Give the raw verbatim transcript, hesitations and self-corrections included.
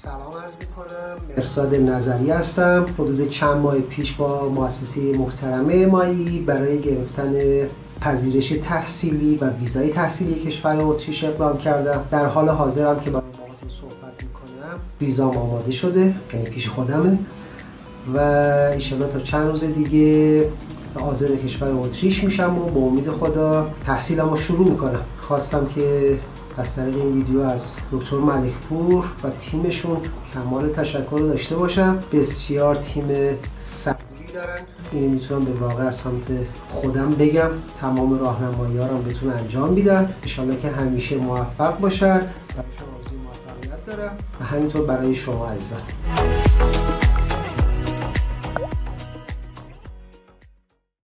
سلام عرض میکنم. مرساد نظری هستم. حدود چند ماه پیش با مؤسسه محترمه مایی برای گرفتن پذیرش تحصیلی و ویزای تحصیلی کشور اتریش اقدام کردم. در حال حاضرم که با باهاتون صحبت میکنم ویزام آماده شده، یعنی پیش خودمه و انشالله تا چند روز دیگه حاضر کشور اتریش میشم و با امید خدا تحصیلم رو شروع میکنم. خواستم که از طریق این ویدیو از دکتر ملکپور و تیمشون کمال تشکر رو داشته باشم. بسیار تیم صبوری دارن. اینو میتونم به واقع از سمت خودم بگم. تمام راهنمایی‌ها رو بتونن انجام میدن. انشالله که همیشه موفق باشن. برای شما آرزوی موفقیت دارم و همینطور برای شما عزیزان.